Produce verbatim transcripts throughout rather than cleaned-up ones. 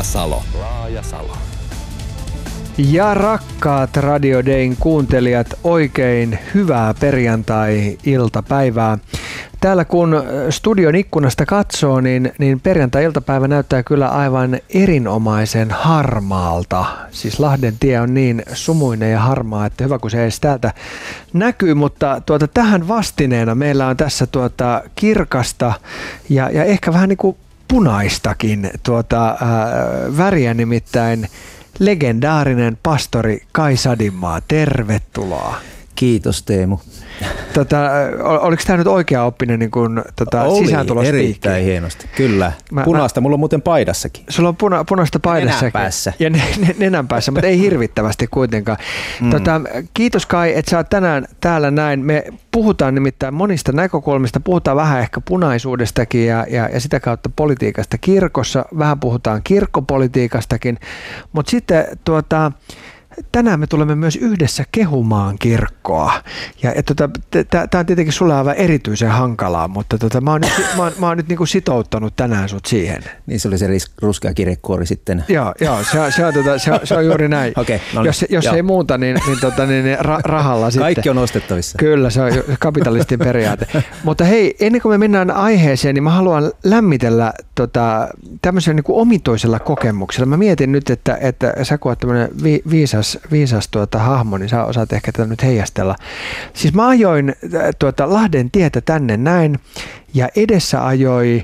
Laajasalo. Laajasalo. Ja rakkaat Radio Dayn kuuntelijat, oikein hyvää perjantai-iltapäivää. Täällä kun studion ikkunasta katsoo, niin, niin perjantai-iltapäivä näyttää kyllä aivan erinomaisen harmaalta. Siis Lahden tie on niin sumuinen ja harmaa, että hyvä kun se edes täältä näkyy, mutta tuota, tähän vastineena meillä on tässä tuota kirkasta ja, ja ehkä vähän niin kuin punaistakin tuota, ää, väriä, nimittäin legendaarinen pastori Kai Sadinmaa. Tervetuloa. Kiitos Teemu. Tota, oliko tämä nyt oikea oppinen niin kun, tota, sisääntulospiikki? Oli erittäin hienosti, kyllä. Mä, punaista, mä, mulla on muuten paidassakin. Sulla on puna, punaista paidassakin. Nenänpäässä. Ja nenänpäässä, mutta ei hirvittävästi kuitenkaan. Mm. Tota, kiitos Kai, että sä oot tänään täällä näin. Me puhutaan nimittäin monista näkökulmista, puhutaan vähän ehkä punaisuudestakin ja, ja, ja sitä kautta politiikasta kirkossa. Vähän puhutaan kirkkopolitiikastakin, mutta sitten tuota... tänään me tulemme myös yhdessä kehumaan kirkkoa. Ja, ja tota, tämä on tietenkin sulle aivan erityisen hankalaa, mutta tota, mä oon nyt, mä oon, mä oon nyt niinku sitouttanut tänään sut siihen. Niin se oli se ruskea kirjekuori sitten. Joo, joo se, se, on, tota, se, on, se on juuri näin. Okay, no niin, jos jos ei muuta, niin, niin, tota, niin, niin ra, rahalla sitten. Kaikki on ostettavissa. Kyllä, se on kapitalistin periaate. Mutta hei, ennen kuin me mennään aiheeseen, niin mä haluan lämmitellä tota, tämmöisellä niin kuin omituisella kokemuksella. Mä mietin nyt, että, että sä kun oot tämmöinen vi, viisas viisas tuota hahmo, niin sä osaat ehkä tätä nyt heijastella. Siis mä ajoin tuota Lahden tietä tänne näin ja edessä ajoi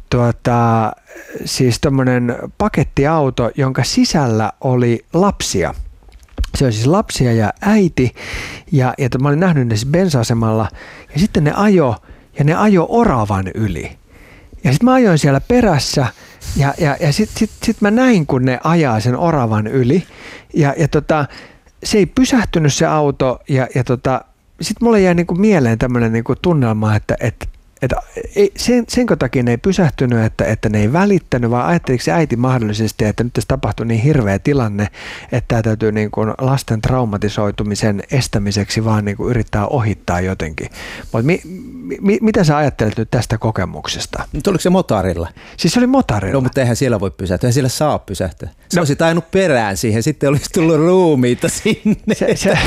tuota, siis tommonen pakettiauto, jonka sisällä oli lapsia. Se oli siis lapsia ja äiti ja, ja mä olin nähnyt ne siis bensa-asemalla ja sitten ne ajo ja ne ajo oravan yli. Ja sitten mä ajoin siellä perässä ja, ja, ja sitten sit, sit mä näin, kun ne ajaa sen oravan yli ja, ja tota, se ei pysähtynyt se auto ja, ja tota, sitten mulle jäi niinku mieleen tämmöinen niinku tunnelma, että et, et, sen, senkö takia ne ei pysähtynyt, että, että ne ei välittänyt, vaan ajatteliko se äiti mahdollisesti, että nyt tässä tapahtui niin hirveä tilanne, että tämä täytyy niinku lasten traumatisoitumisen estämiseksi vaan niinku yrittää ohittaa jotenkin. Mutta mi, mi, mitä sä ajattelet nyt tästä kokemuksesta? Nyt oliko se motarilla? Siis se oli motarilla. No, mutta eihän siellä voi pysähtyä, eihän siellä saa pysähtyä. Se no. olisi tainnut perään siihen, sitten olisi tullut ruumiita sinne. Se, se,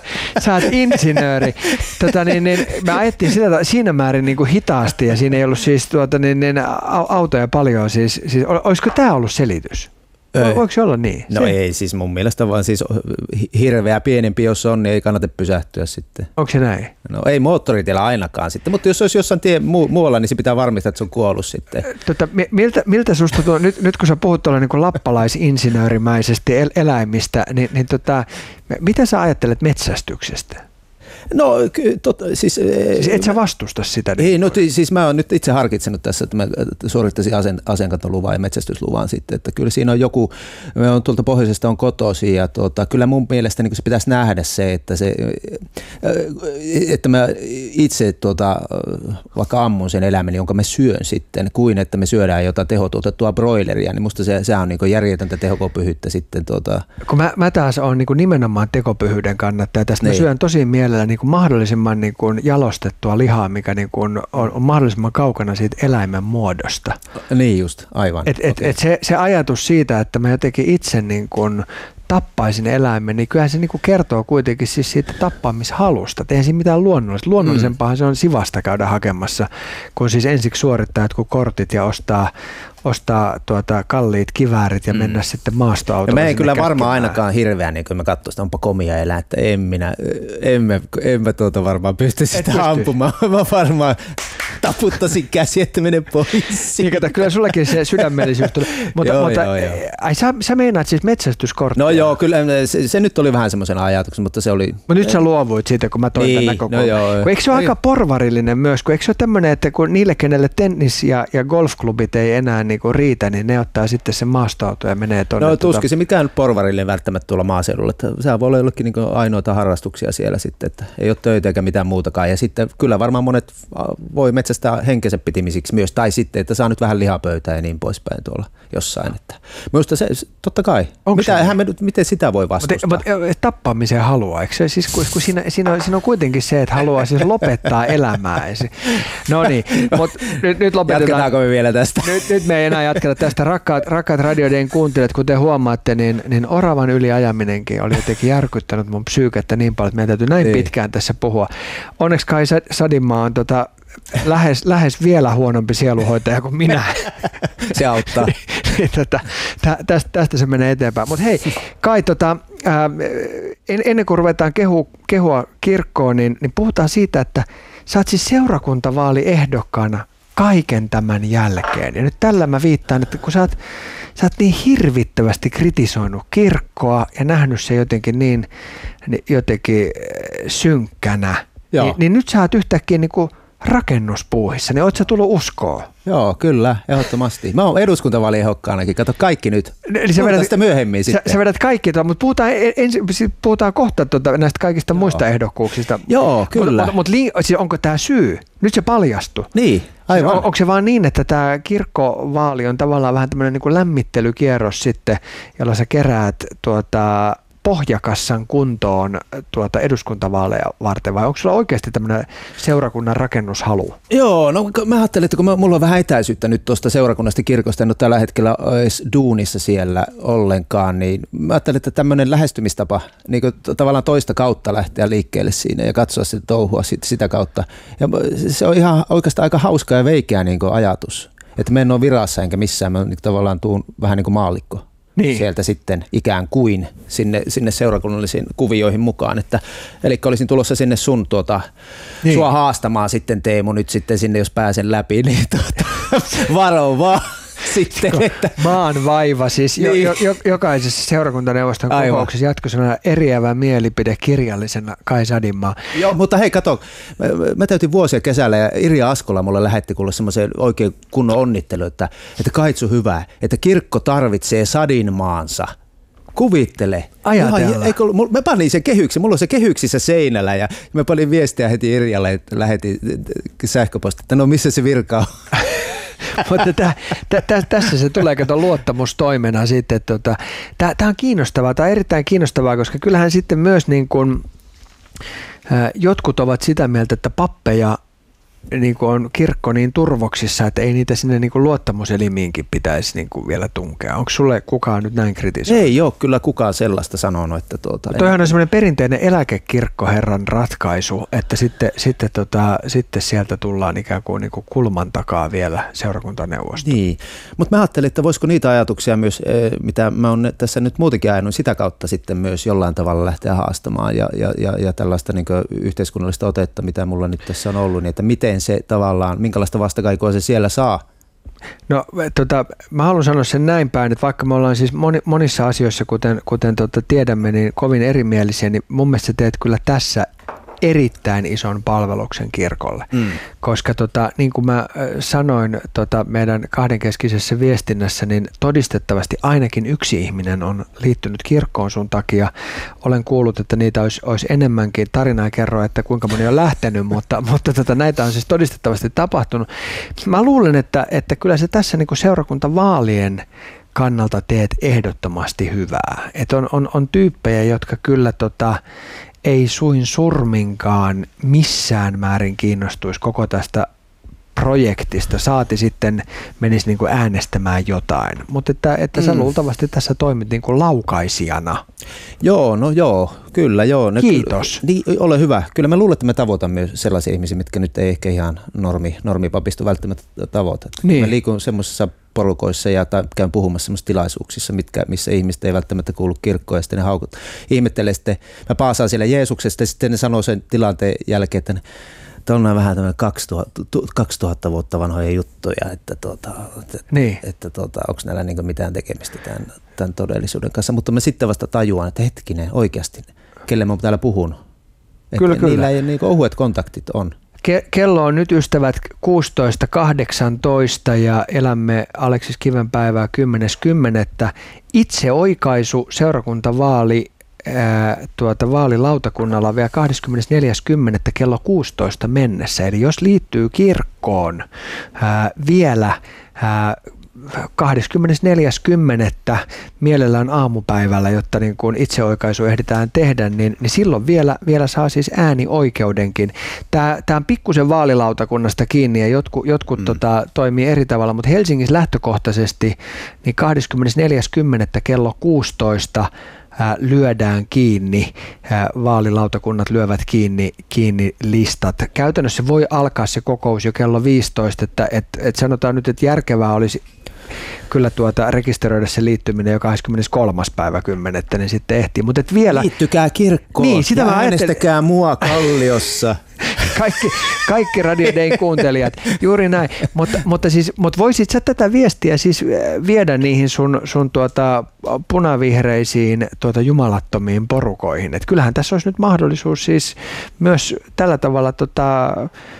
sä oot insinööri. Tota, niin, niin, me ajettiin sitä siinä määrin niin kuin hitaasti ja siinä ei ollut siis tuota, niin, niin, autoja paljon. Siis, siis, olisiko tämä ollut selitys? Ei. Voiko se olla niin? No se... ei, siis mun mielestä vaan siis hirveä pienempi, jos on, niin ei kannata pysähtyä sitten. Onko se näin? No ei moottoritiellä ainakaan sitten, mutta jos olisi jossain tie, mu- muualla, niin se pitää varmistaa, että se on kuollut sitten. Tota, miltä, miltä susta tuo, nyt, nyt kun sä puhut tuolla niin kuin lappalaisinsinöörimäisesti el- eläimistä, niin, niin tota, mitä sä ajattelet metsästyksestä? No tot, siis... Siis et sä vastusta sitä? Ei, no siis mä oon nyt itse harkitsenut tässä, että mä suorittaisin aseen, aseenkantoluvan ja metsästysluvan sitten, että kyllä siinä on joku, me on tuolta pohjoisesta on kotoisin ja tuota, kyllä mun mielestä niin se pitäisi nähdä se, että se, että mä itse tuota, vaikka ammun sen eläimen, jonka mä syön sitten, kuin että me syödään jotain tehotuotettua broileria, niin musta se, se on niin järjetöntä tehokopyhyyttä sitten. Tuota. Kun mä, mä taas on niin nimenomaan tekopyhyyden kannattaja, tästä mä syön tosi mielellä niin kuin mahdollisimman niin kuin jalostettua lihaa, mikä niin kuin on, on mahdollisimman kaukana siitä eläimen muodosta. Niin just, aivan. Et, et, okay. et se, se ajatus siitä, että mä jotenkin itse niin kuin tappaisin eläimen, niin kyllähän se niin kuin kertoo kuitenkin siis siitä tappamishalusta. Eihän siinä mitään luonnollista. Luonnollisempaahan mm. se on sivasta käydä hakemassa, kun siis ensiksi suorittaa jotkut kortit ja ostaa, ostaa tuota kalliit kiväärit ja mennä mm. sitten maastoautolla. Ja me ei kyllä varmaan ainakaan hirveän, niin kun me katsoin, että onpa komia elää, että en minä, emme, emme tuota varmaan pysty sitä ampumaan. Mä varmaan taputtaisin käsi, että mene pois. Niin, kato, kyllä sullakin se sydämellisyys tuli. Mutta, joo, mutta joo, joo. Ai, sä, sä meinaat siis metsästyskorttia? No joo, kyllä se, se nyt oli vähän semmoisen ajatuksen, mutta se oli... Mutta nyt sä luovuit siitä, kun mä toin niin, tämän näkökulman. No eikö se ole aika porvarillinen myös, kun eikö se ole tämmöinen, että kun niille, kenelle tennis- ja, ja golfklubit ei enää niinku riitä, niin ne ottaa sitten sen maastoauto ja menee tuonne. No tuskin se mikään porvarillinen välttämättä tuolla maaseudulla. Että sehän voi olla jollekin niinku ainoita harrastuksia siellä sitten, että ei ole töitä eikä mitään muutakaan. Ja sitten kyllä varmaan monet voi metsästää metsästää henkensä pitimisiksi myös, tai sitten, että saa nyt vähän lihapöytää ja niin poispäin tuolla jossain. Että minusta se, totta kai. Mitä, me, miten sitä voi vastustaa? Mutta, mutta tappamiseen haluaa, eikö se siis, kun, kun siinä, siinä, on, siinä on kuitenkin se, että haluaa siis lopettaa elämää. No niin, mutta nyt, nyt lopetetaan. Jatketaanko me vielä tästä? Nyt, nyt me ei enää jatketa tästä. Rakkaat, rakkaat radioiden kuuntelijat, kuten huomaatte, niin, niin oravan yliajaminenkin oli jotenkin järkyttänyt mun psyykettä niin paljon, että meidän täytyy näin niin pitkään tässä puhua. Onneksi Kai Sadinmaa on tota, lähes, lähes vielä huonompi sieluhoitaja kuin minä. Se auttaa. niin, tota, tästä, tästä se menee eteenpäin. Mutta hei, Kai, tota, ää, ennen kuin ruvetaan kehu, kehua kirkkoon, niin, niin puhutaan siitä, että sä oot siis seurakuntavaaliehdokkaana kaiken tämän jälkeen. Ja nyt tällä mä viittaan, että kun sä oot, sä oot niin hirvittävästi kritisoinut kirkkoa ja nähnyt se jotenkin niin jotenkin synkkänä, niin, niin nyt sä oot yhtäkkiä niin kuin rakennuspuuhissa, niin oot sä tullut uskoon? Joo, kyllä, ehdottomasti. Mä oon eduskuntavaaliehdokkaanakin, kato kaikki nyt. Eli sä vedät, sitä myöhemmin sä, sitten. Sä vedät kaikki, mutta puhutaan, ensin, puhutaan kohta tuota, näistä kaikista Joo. muista ehdokkuuksista. Joo, kyllä. Mutta mut, mut, siis onko tämä syy? Nyt se paljastui. Niin, aivan. On, onko se vaan niin, että tämä kirkkovaali on tavallaan vähän tämmöinen niin kuin lämmittelykierros sitten, jolla sä keräät tuota, pohjakassan kuntoon tuota eduskuntavaaleja varten, vai onko sulla oikeasti tämmöinen seurakunnan rakennushalu? Joo, no mä ajattelin, että kun mä, mulla on vähän etäisyyttä nyt tuosta seurakunnasta kirkosta, en ole tällä hetkellä edes duunissa siellä ollenkaan, niin mä ajattelin, että tämmöinen lähestymistapa, niin kuin tavallaan toista kautta lähteä liikkeelle siinä ja katsoa sitä touhua sit, sitä kautta. Ja se on ihan oikeastaan aika hauska ja veikeä niin kuin ajatus, että mä en ole virassa enkä missään, mä niin tavallaan tuun vähän niin kuin maallikko. Niin. Sieltä sitten ikään kuin sinne, sinne seurakunnallisiin kuvioihin mukaan. Että, eli olisin tulossa sinne sun tuota, niin. sua haastamaan sitten Teemu nyt sitten sinne, jos pääsen läpi, niin tuota, varo vaan. Sitten, että maan vaiva, siis jo, jo, jo, jokaisessa seurakuntaneuvoston kokouksessa jatkosana eriävä mielipide kirjallisena Kai Sadinmaa. Joo, mutta hei kato, mä, mä täytin vuosia kesällä ja Irja Askola mulle lähetti kuule semmoisen oikein kunnon onnittelu, että, että Kaitsu hyvä, että kirkko tarvitsee Sadinmaansa. Kuvittele. Ajatella. Eikö, mä panin sen kehyksen, mulla on se kehyksissä seinällä ja mä panin viestiä heti Irjalle, että lähetin sähköpostia, että no missä se virka on. Mutta tä, tä, tä, tässä se tulee kato luottamustoimena sitten. Tota, tämä on kiinnostavaa, tämä on erittäin kiinnostavaa, koska kyllähän sitten myös niin kun, ä, jotkut ovat sitä mieltä, että pappeja niin kuin on kirkko niin turvoksissa, että ei niitä sinne niin kuin luottamuselimiinkin pitäisi niin kuin vielä tunkea. Onko sulle kukaan nyt näin kritisoinut? Ei ole kyllä kukaan sellaista sanonut. Että tuota, toihan on semmoinen perinteinen eläkekirkkoherran ratkaisu, että sitten, sitten, tota, sitten sieltä tullaan ikään kuin, niin kuin kulman takaa vielä seurakuntaneuvostoon. Niin, mutta mä ajattelin, että voisiko niitä ajatuksia myös, mitä mä oon tässä nyt muutenkin ajanut, sitä kautta sitten myös jollain tavalla lähteä haastamaan ja, ja, ja, ja tällaista niin kuin yhteiskunnallista otetta, mitä mulla nyt tässä on ollut, niin että miten se tavallaan, minkälaista vastakaikua se siellä saa? No tota, mä haluan sanoa sen näin päin, että vaikka me ollaan siis moni, monissa asioissa, kuten, kuten tota, tiedämme, niin kovin erimielisiä, niin mun mielestä sä teet kyllä tässä erittäin ison palveluksen kirkolle, mm. koska tota, niin kuin mä sanoin tota, meidän kahdenkeskisessä viestinnässä, niin todistettavasti ainakin yksi ihminen on liittynyt kirkkoon sun takia. Olen kuullut, että niitä olisi, olisi enemmänkin. Tarinaa kerro, että kuinka moni on lähtenyt, mutta, mutta tota, näitä on siis todistettavasti tapahtunut. Mä luulen, että, että kyllä se tässä niin kuin seurakuntavaalien kannalta teet ehdottomasti hyvää. Et on, on, on tyyppejä, jotka kyllä tota, ei suin surminkaan missään määrin kiinnostuisi koko tästä projektista, saati sitten menisi niin kuin äänestämään jotain, mutta että, että sä mm. luultavasti tässä toimit niin kuin laukaisijana. Joo, no joo, kyllä joo. Ne Kiitos. Kyllä, niin, ole hyvä. Kyllä mä luulen, että me tavoitamme myös sellaisia ihmisiä, mitkä nyt ei ehkä ihan normi, normipapisto välttämättä tavoita. Niin. Mä liikun semmoisissa porukoissa ja tai käyn puhumassa semmoisissa tilaisuuksissa, mitkä, missä ihmiset ei välttämättä kuulu kirkkoon ja sitten ne haukut. Ihmettelee sitten, mä paasaan siellä Jeesuksesta ja sitten ne sanoo sen tilanteen jälkeen, että on vähän tämmöinen kaksituhatta vuotta vanhoja juttuja, että, tuota, että, niin. että tuota, onko näillä niin mitään tekemistä tämän, tämän todellisuuden kanssa. Mutta mä sitten vasta tajuan, että hetkinen, oikeasti, kelle mä täällä puhun. Kyllä, että kyllä. Niillä ei niin ohuet kontaktit on. Ke- kello on nyt ystävät kuusitoista kahdeksantoista ja elämme Aleksis Kiven päivää kymmenes kymmenettä. Itse oikaisu seurakuntavaali ää, tuota, vaalilautakunnalla vielä kahdeskymmenesneljäs kymmenettä kello kuusitoista mennessä. Eli jos liittyy kirkkoon ää, vielä ää, kahdeskymmenesneljäs kymmenettä mielellään aamupäivällä, jotta niin kuin itseoikaisu ehditään tehdä, niin, niin silloin vielä, vielä saa siis äänioikeudenkin. Tämä, tämä on pikkusen vaalilautakunnasta kiinni ja jotkut, jotkut mm. tota, toimii eri tavalla, mutta Helsingissä lähtökohtaisesti niin kahdeskymmenesneljäs kymmenettä kello kuusitoista ää, lyödään kiinni, ää, vaalilautakunnat lyövät kiinni, kiinni listat. Käytännössä voi alkaa se kokous jo kello viisitoista, että et, et sanotaan nyt, että järkevää olisi kyllä tuota rekisteröidä se liittyminen jo kahdeskymmeneskolmas päivä kymmenettä, niin sitten ehtii. Mutta vielä liittykää kirkkoon niin, sitä ja äänestäkää mua Kalliossa. Kaikki, kaikki Radio Dayn kuuntelijat, juuri näin. Mutta, mutta, siis, mutta voisit sä tätä viestiä siis viedä niihin sun, sun tuota punavihreisiin tuota jumalattomiin porukoihin. Et kyllähän tässä olisi nyt mahdollisuus siis myös tällä tavalla tota,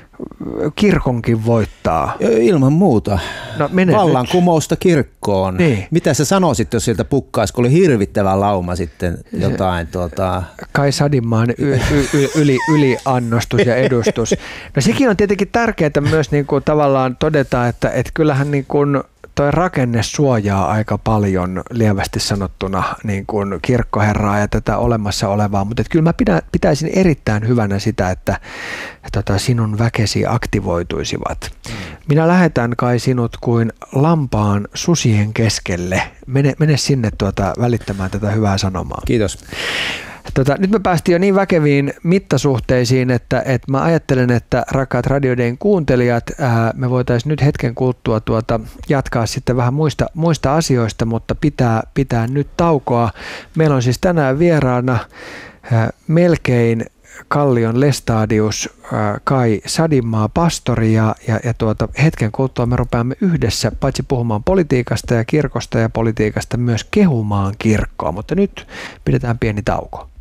kirkonkin voittaa. Ilman muuta. No, vallankumousta kirkkoon. Niin. Mitä sä sanoisit, jos sieltä pukkaisi, kun oli hirvittävä lauma sitten jotain? Tuota... Kai Sadinmaan y- y- yli, yliannostus ja edustus. No sekin on tietenkin tärkeää myös niin kuin tavallaan todeta, että, että kyllähän niin kuin toi rakenne suojaa aika paljon lievästi sanottuna niin kuin kirkkoherraa ja tätä olemassa olevaa, mutta kyllä mä pidä, pitäisin erittäin hyvänä sitä, että tota, sinun väkesi aktivoituisivat. Mm. Minä lähetän kai sinut kuin lampaan susien keskelle. Mene, mene sinne tuota, välittämään tätä hyvää sanomaa. Kiitos. Tota, nyt me päästiin jo niin väkeviin mittasuhteisiin, että, että mä ajattelen, että rakkaat Radio Dayn kuuntelijat, ää, me voitaisiin nyt hetken kuluttua tuota, jatkaa sitten vähän muista, muista asioista, mutta pitää, pitää nyt taukoa. Meillä on siis tänään vieraana ää, melkein Kallion Lestadius ää, Kai Sadinmaa pastori ja, ja, ja tuota, hetken kuluttua me rupeamme yhdessä paitsi puhumaan politiikasta ja kirkosta ja politiikasta myös kehumaan kirkkoa, mutta nyt pidetään pieni tauko.